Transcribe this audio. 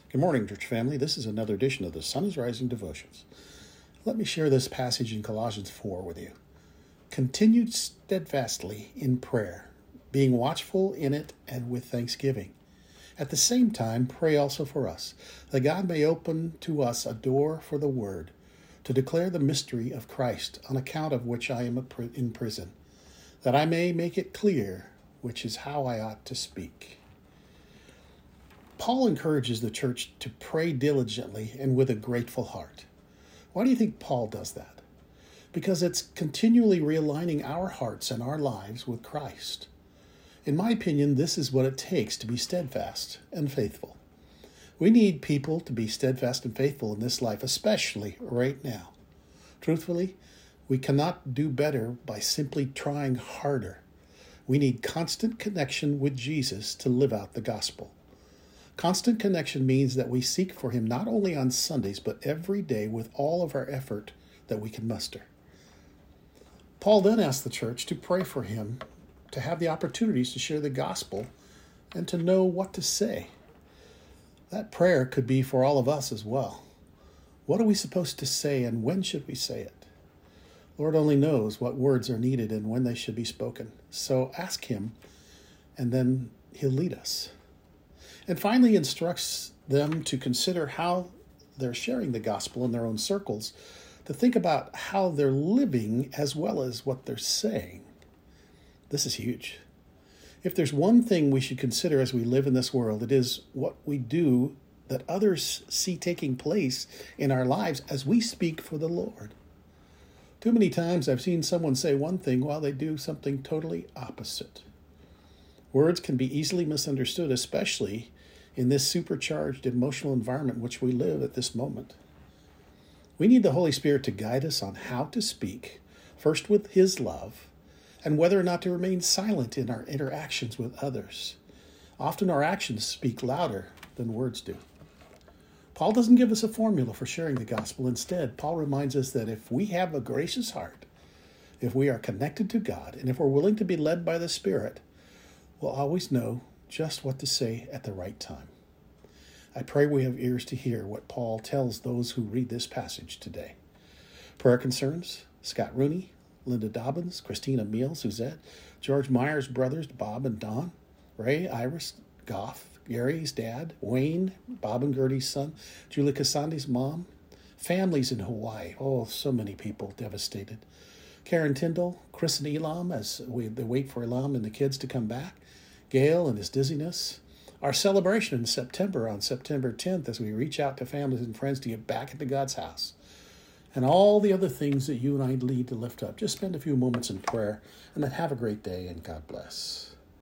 Good morning, church family. This is another edition of the Sun is Rising Devotions. Let me share this passage in Colossians 4 with you. Continued steadfastly in prayer, being watchful in it and with thanksgiving. At the same time, pray also for us, that God may open to us a door for the word, to declare the mystery of Christ, on account of which I am in prison, that I may make it clear which is how I ought to speak. Paul encourages the church to pray diligently and with a grateful heart. Why do you think Paul does that? Because it's continually realigning our hearts and our lives with Christ. In my opinion, this is what it takes to be steadfast and faithful. We need people to be steadfast and faithful in this life, especially right now. Truthfully, we cannot do better by simply trying harder. We need constant connection with Jesus to live out the gospel. Constant connection means that we seek for him not only on Sundays, but every day with all of our effort that we can muster. Paul then asked the church to pray for him, to have the opportunities to share the gospel, and to know what to say. That prayer could be for all of us as well. What are we supposed to say, and when should we say it? Lord only knows what words are needed and when they should be spoken. So ask him, and then he'll lead us. And finally instructs them to consider how they're sharing the gospel in their own circles, to think about how they're living as well as what they're saying. This is huge. If there's one thing we should consider as we live in this world, it is what we do that others see taking place in our lives as we speak for the Lord. Too many times I've seen someone say one thing while they do something totally opposite. Words can be easily misunderstood, especially in this supercharged emotional environment in which we live at this moment. We need the Holy Spirit to guide us on how to speak, first with his love, and whether or not to remain silent in our interactions with others. Often our actions speak louder than words do. Paul doesn't give us a formula for sharing the gospel. Instead, Paul reminds us that if we have a gracious heart, if we are connected to God, and if we're willing to be led by the Spirit, we'll always know just what to say at the right time. I pray we have ears to hear what Paul tells those who read this passage today. Prayer concerns: Scott Rooney, Linda Dobbins, Christina Meal, Suzette, George Myers' brothers, Bob and Don, Ray, Iris, Goff, Gary's dad, Wayne, Bob and Gertie's son, Julie Casandi's mom, families in Hawaii. Oh, so many people devastated. Karen Tyndall, Chris and Elam as they wait for Elam and the kids to come back. Gail and his dizziness. Our celebration in September, on September 10th, as we reach out to families and friends to get back into God's house. And all the other things that you and I need to lift up. Just spend a few moments in prayer, and then have a great day, and God bless.